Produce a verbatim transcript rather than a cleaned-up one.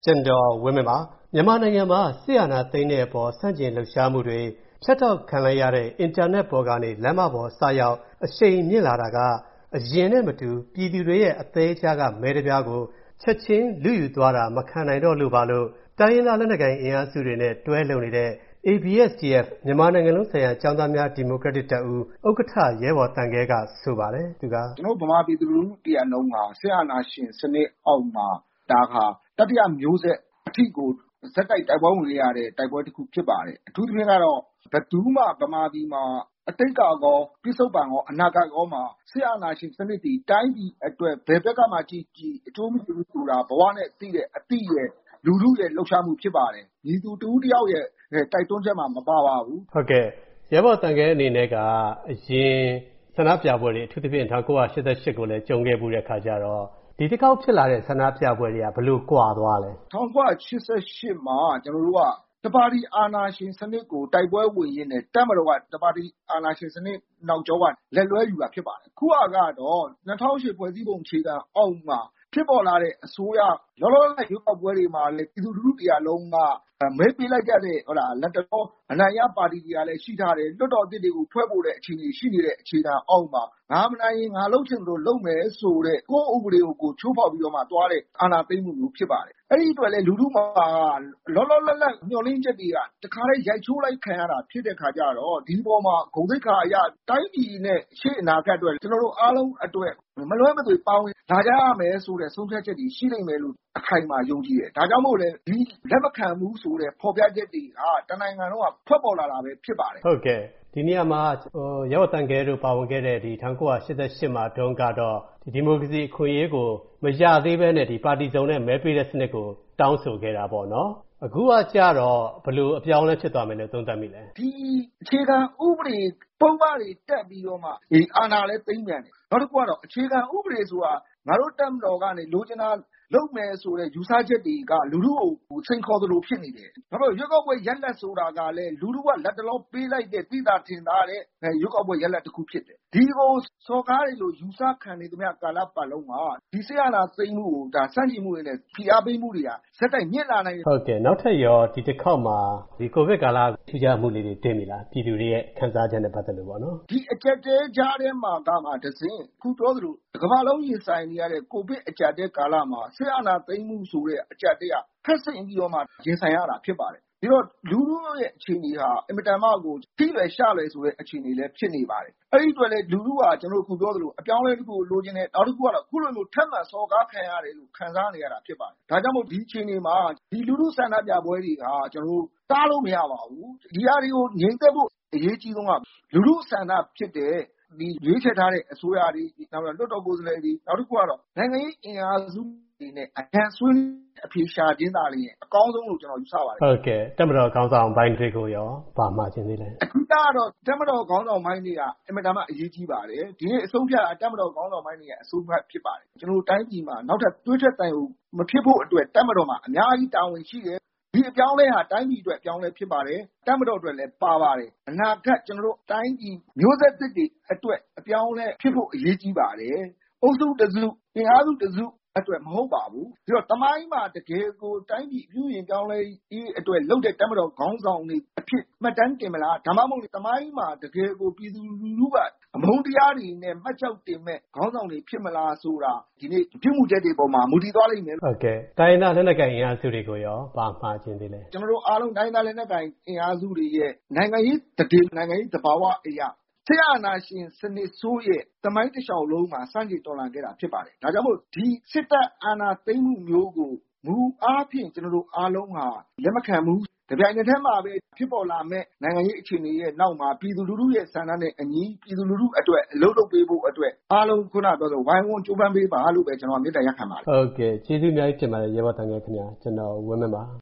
ကျွန်တော်ဝင်းမင်းပါမြန်မာနိုင်ငံမှာဆီယနာသိန်းတဲ့အပေါ်ဆန့်ကျင်လှုပ်ရှားမှုတွေဖြတ်တောက်ခံလိုက်ရတဲ့အင်တာနက်ပေါ်ကနေလမ်းမပေါ်စရောက်အရှိန်မြင့်လာတာကအရင်နဲ့မတူပြည်သူတွေရဲ့အသေးချာကမဲတပြားကိုချက်ချင်းလူယူသွားတာမခံနိုင်တော့လို့ပါလို့တိုင်းရင်းသားလက်နက်ကိုင်အင်အားစုတွေနဲ့တွဲလုံနေတဲ့ A B S D F မြန်မာနိုင်ငံလုံးဆိုင်ရာကျောင်းသားများဒီမိုကရက်တစ်တပ်ဦးဥက္ကဋ္ဌရဲဘော်တန်ခဲကဆိုပါတယ်သူကကျွန်တော်ဗမာပြည်သူလူထုတရားလုံးကဆီယနာရှင်စနစ်အောက်မှာဒါခါတတိယမျိုးဆက်အထီကိုဇက်တိုက်တိုက်ပွဲဝင်ရတဲ့တိုက်ပွဲတစ်ခုဖြစ်ပါတယ်အထူးသဖြင့်ကတော့ဘယ်သူမှဗမာပြည်မှာအတိတ်ကကောပြစ္ဆုတ်ပံကောအနာဂတ်ကောမှာဆီယနာရှင်စနစ်တီတိုင်းပြည်အတွက်ဘယ်ဘက်ကမှကြည့်ကြည့်အကျိုးမရှိဘူးဆိုတာဘဝနဲ့သိတဲ့အတိရဲ့လူထုရဲ့လှုပ်ရှားမှုဖြစ်ပါတယ်ညီသူတူတယောက်ရဲ့တိုက်တွန်းချက်မှာမပါပါဘူးဟုတ်ကဲ့ရဲဘော်တန်ခဲအနေနဲ့ကအရင်ဆန္ဒပြပွဲတွေအထူးသဖြင့်၁၉၈၈ကိုလည်းကြုံခဲ့မှုတဲ့ခါကျတော့ဒီတစ်ခေါက်ဖြစ်လာတဲ့ဆန္ဒပြပွဲတွေကဘလို့ကွာသွားလဲ၁၉၈၈မှာကျွန်တော်တို့ကတပါတီအာဏာရှင်စနစ်ကိုတိုက်ပွဲဝင်ရင်းနဲ့တပ်မတော်ကတပါတီအာဏာရှင်စနစ်နောက်ကျောကလက်လွဲယူတာဖြစ်ပါတယ်ခုကတော့၂၀၀၈ဖွဲ့စည်းပုံအခြေခံအောက်မှာဖြစ်ပေါ်လာတဲ့အစိုးရလောလောလတ်ရွေးကောက်ပွဲတွေမှာလည်းပြည်သူလူထုတရားလုံးကမဲပေးလိုက်ကြတဲ့ဟုတ်လားလက်တော်အနိုင်ရပါတီတွေကလည်းရှိထားတယ်လွတ်တော်အသစ်တွေကိုဖွဲ့ဖို့တဲ့အခြေအနေရှိနေတဲ့အခြေခံအောက်မှာငါမနိုင်ရင်ငါလုပ်ချင်လို့လုပ်မယ်ဆိုတဲ့ကိုယ့်ဥပဒေကိုကိုချိုးဖောက်ပြီးတော့မှတွားတဲ့အာဏာသိမ်းမှုမျိုးဖြစ်ပါတယ်အဲ့ဒီအတွက်လည်းလူထုမှာလောလောလတ်လတ်ညှော်လင်းချက်တွေကတခါလေးရိုက်ချိုးလိုက်ခံရတာဖြစ်တဲ့ခါကျတော့ဒီပေါ်မှာဂုဏ်သိက္ခာအရာတိုင်းပြည်နဲ့ရှေ့အနာဂတ်အတွက်ကျွန်တော်တို့အားလုံးအတွက်မလွဲမသွေပါဝင်လာကြရမယ်ဆိုတဲ့ဆုံးဖြတ်ချက်တွေရှိနိုင်မယ်လို့အခိုင်အမာယုံကြည်တယ်ဒါကြောင့်မို့လဲဒီလက်မခံမှုဆိုတဲ့ဖော်ပြချက်တွေဟာတနိုင်ငံလုံးကထွက်ပေါ်လာတာပဲဖြစ်ပါတယ်ဟုတ်ကဲ့ဒီနေရာမှာဟိုရဲဘော်တန်ခဲတို့ပါဝင်ခဲ့တဲ့ဒီ၁၉၈၈မှာတုန်းကတော့ဒီဒီမိုကရေစီအခွင့်အရေးကိုမရသေးဘဲနဲ့ဒီပါတီစုံနဲ့မဲပေးတဲ့စနစ်ကိုတောင်းဆိုခဲ့တာပေါ့နော်အခုကကြတော့ဘယ်လိုအပြောင်းလဲဖြစ်သွားမယ်လို့သုံးသပ်မိလဲဒီအခြေခံဥပဒေပုံမှန်တွေတက်ပြီးတော့မှဒီအာဏာလဲသိမ်းပြန်တယ်နောက်တစ်ခုကတော့အခြေခံဥပဒေဆိုတာငါတို့တက်မတော်ကနေလိုချင်တာလုပ်မယ်ဆိုတဲ့ယူဆချက်တွေကလူထုကိုစိန်ခေါ်သလိုဖြစ်နေတယ်။နောက်တော့ရွက်ကောက်ပွဲရက်လက်ဆိုတာကလည်းလူထုကလက်တလုံးပေးလိုက်တဲ့သိတာထင်သားတဲ့ရွက်ကောက်ပွဲရက်လက်တစ်ခုဖြစ်တယ်။ဒီကိုစော်ကားတွေလို့ယူဆခံနေသမျှကာလပတ်လုံးကဒီဆေးရနာသိမ်းမှုကိုဒါစန့်ကျင်မှုတွေနဲ့ဖိအားပေးမှုတွေကစက်တိုက်မြင့်လာနိုင်တယ်။ဟုတ်ကဲ့နောက်ထပ်ရောဒီတစ်ခေါက်မှာဒီကိုဗစ်ကာလထူးခြားမှုလေးတွေတင်ပြီလားပြည်သူတွေရဲ့ခံစားချက်နဲ့ပတ်သက်လို့ပေါ့နော်။ဒီအကြက်တဲကြားထဲမှာကမှတစ်စင်းခုပြောသလိုကမ္ဘာလုံးရင်ဆိုင်နေရတဲ့ကိုဗစ်အကြက်တဲကာလမှာဆေးရနာသိမ်းမှုဆိုတဲ့အကြက်တဲကဖက်စိန်ပြီးတော့မှရင်ဆိုင်ရတာဖြစ်ပါတယ်။ဒီတော့လူထုရဲ့အခြေအနေဟာအင်မတန်မှကိုထိလွယ်ရှလွယ်ဆိုတဲ့အခြေအနေလည်းဖြစ်နေပါတယ်။အဲ့ဒီအတွက်လည်းလူထုကကျွန်တော်တို့ခုပြောသလိုအပြောင်းအလဲတစ်ခုလိုချင်တယ်နောက်တစ်ခုကတော့ခုလိုမျိုးထက်မှန်စော်ကားခံရတယ်လို့ခံစားနေရတာဖြစ်ပါတယ်။ဒါကြောင့်မို့ဒီအခြေအနေမှာဒီလူထုဆန္ဒပြပွဲတွေကကျွန်တော်တို့တားလို့မရပါဘူး။ဒီဟာတွေကိုငြိမ်သက်ဖို့အရေးကြီးဆုံးကလူထုဆန္ဒဖြစ်တဲ့ဒီရွေးချယ်ထားတဲ့အစိုးရတွေနောက်လွှတ်တော်ကိုယ်စားလှယ်တွေနောက်တစ်ခုကတော့နိုင်ငံရေးအင်အားစုတွေနဲ့အကြံဆွေးအဖြေရှာခြင်းသာလျှင်အကောင်းဆုံးလို့ကျွန်တော်ယူဆပါတယ်ဟုတ်ကဲ့တက်မတော်ခေါင်းဆောင်ပိုင်းတွေကိုရောပါမှခြင်းသေးလဲအထူးကတော့တက်မတော်ခေါင်းဆောင်ပိုင်းတွေကအင်မတန်မှအရေးကြီးပါတယ်ဒီနေ့အဆုံးဖြတ်အတက်မတော်ခေါင်းဆောင်ပိုင်းတွေရဲ့အဆုံးဖြတ်ဖြစ်ပါတယ်ကျွန်တော်တိုင်းပြည်မှာနောက်ထပ်တွေးထက်တိုင်ကိုမဖြစ်ဖို့အတွက်တက်မတော်မှာအများကြီးတာဝန်ရှိတယ်ဒီအပြောင်းလဲဟာတိုင်းပြည်အတွက်အပြောင်းလဲဖြစ်ပါတယ်တပ်မတော်အတွက်လည်းပါပါတယ်အနာဂတ်ကျွန်တော်တို့တိုင်းပြည်မျိုးဆက်သစ်တွေအတွက်အပြောင်းလဲဖြစ်ဖို့အရေးကြီးပါတယ်အုပ်စုတစုအင်အားစုတစုအတွက်မဟုတ်ပါဘူးပြီးတော့တမိုင်းမှာတကယ်ကိုတိုင်းပြည်ပြုရင်ပြောင်းလဲရေးအတွက်လုပ်တဲ့တပ်မတော်ခေါင်းဆောင်တွေအဖြစ်မှတ်တမ်းတင်မလားဒါမှမဟုတ်တမိုင်းမှာတကယ်ကိုပြည်သူလူထုကအမုန်းတရားတွေနဲ့မှတ်ချက်တင်မဲ့ခေါင်းဆောင်တွေဖြစ်မလားဆိုတာဒီနေ့ပြုမှုချက်တွေပေါ်မှာမူတည်သွားလိမ့်မယ်ဟုတ်ကဲ့တိုင်းသားလက်နက်ကိုင်အင်အားစုတွေကိုရောပါမှာခြင်းသေးလဲကျွန်တော်တို့အားလုံးတိုင်းသားလက်နက်ကိုင်အင်အားစုတွေရဲ့နိုင်ငံရေးတည်နိုင်ငံရေးသဘာဝအရာဆေးအာနာရှင်စနစ်ဆိုးရဲ့တမိုင်းတစ်လျှောက်လုံးမှာစန့်ကျင်တော်လှန်ခဲ့တာဖြစ်ပါတယ်။ဒါကြောင့်မို့ဒီစစ်တပ်အာဏာသိမ်းမှုမျိုးကိုမူအားဖြင့်ကျွန်တော်တို့အားလုံးဟာလက်မခံဘူး။ကြပြိုင်တဲ့မှာပဲဖြစ်ပေါ်လာမဲ့နိုင်ငံရေးအခြေအနေရဲ့နောက်မှာပြည်သူလူထုရဲ့ဆန္ဒနဲ့အညီပြည်သူလူထုအတွက်အလုပ်လုပ်ပေးဖို့အတွက်အားလုံးခုနပြောဆိုဝိုင်းဝန်းကြိုးပမ်းပေးပါလို့ပဲကျွန်တော်မေတ္တာရပ်ခံပါတယ်။ဟုတ်ကဲ့ကျေးဇူးအများကြီးတင်ပါတယ်ရေဘော်တန်ခဲခင်ဗျာကျွန်တော်ဝင်းမင်းပါ